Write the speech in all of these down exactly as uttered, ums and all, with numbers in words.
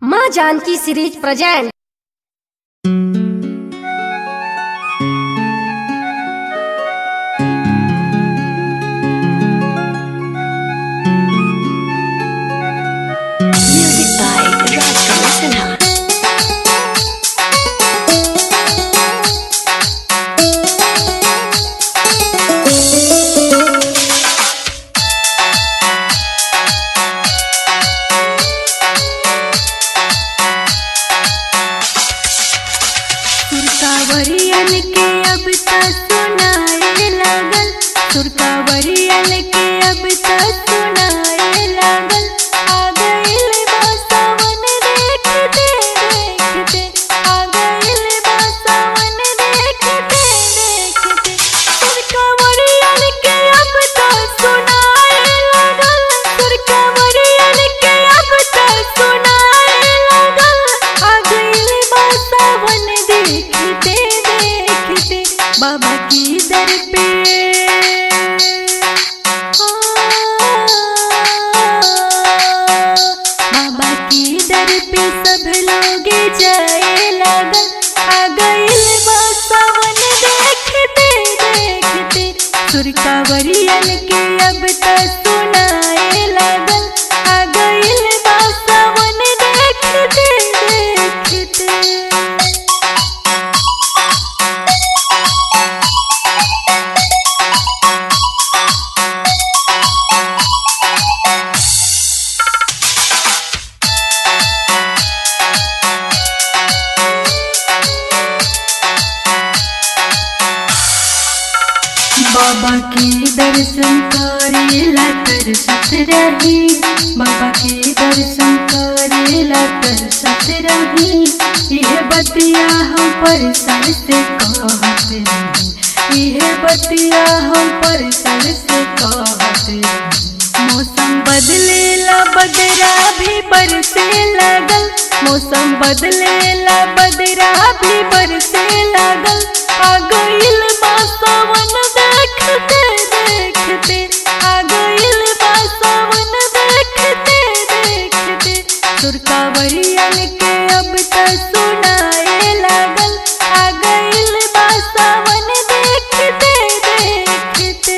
माँ Janaki series present. Music by Rajkumar Sinha. सुरकावरियन के अब तक सुनाए लागल, सुरकावरियन के अब तक सुनाए लागल। आ गइल बा सावन देखते देखते, आ गइल बा सावन देखते देखते। सुरकावरियन के अब तक सुनाए लागल, सुरकावरियन के अब तक सुनाए लागल। आ गइल बा सावन देखते देखते, बाबा की दर पे बाबा की दर पे सब लोग जाए लागल। आ गइल बा सावन देखते देखते, सुरकावरियन के अब तक सुनाए लागल। आ गइल बा सावन देखते देखते। बाबा के दर्शन करेला तरसत रही, बाबा के दर्शन करेला तरसत रही। यह बतिया हम पर सर से कहत रही, यह बतिया हम पर सर से कहत रही। मौसम बदलेला बदरा भी बरसे लागल, मौसम बदलेला बदरा भी बरसे लागल। आ गइल बा सावन देखते देखते, आ गइल बा सावन देखते देखते। सुरकावरियन के अब तक सुनाए लागल। आ गइल बा सावन देखते देखते।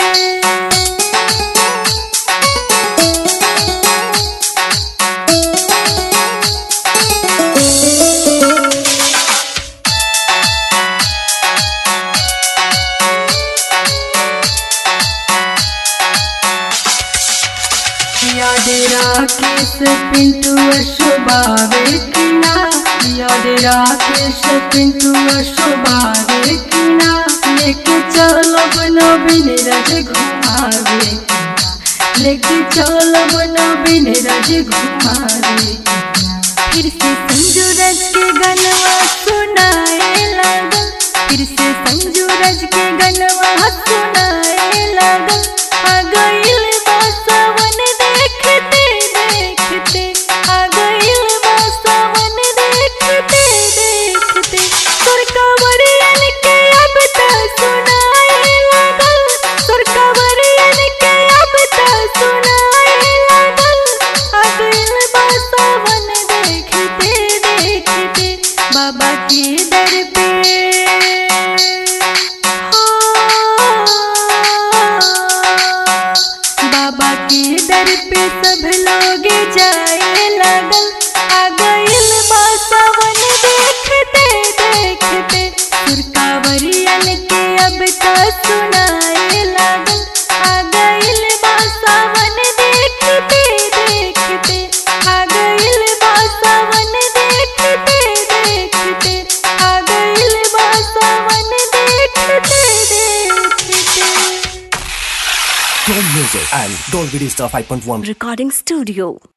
याद राकेश पिंटू शोभावे किना, याद राकेश पिंटू शोभावे किना। लेके चलो नवीन रज घुमावे किना, लेके चलो नवीन रज घुमावे किना। फिर से संजू रज के गनवा सुनाए लागल, फिर से संजू रज के गनवा सुनाए लागल। आ गइल बा सावन देखते देखते, आ गइल बा सावन देखते देखते। सुरकावरियन के अब तक सुनाए लागल, सुरकावरियन के अब तक सुनाए लागल। आ गइल बा सावन देखते देखते, बाबा के दर पे बाबा के दर पे सब लोग जाए लागल। आ गइल बा सावन देखते देखते, सुरकावरियन के अब तक सुनाए लागल। आ गइल बा सावन देखते देखते, आ गइल बा सावन देखते देखते, आ गइल बा सावन देखते देखते। Dome Music and Dolby Digital five point one Recording Studio.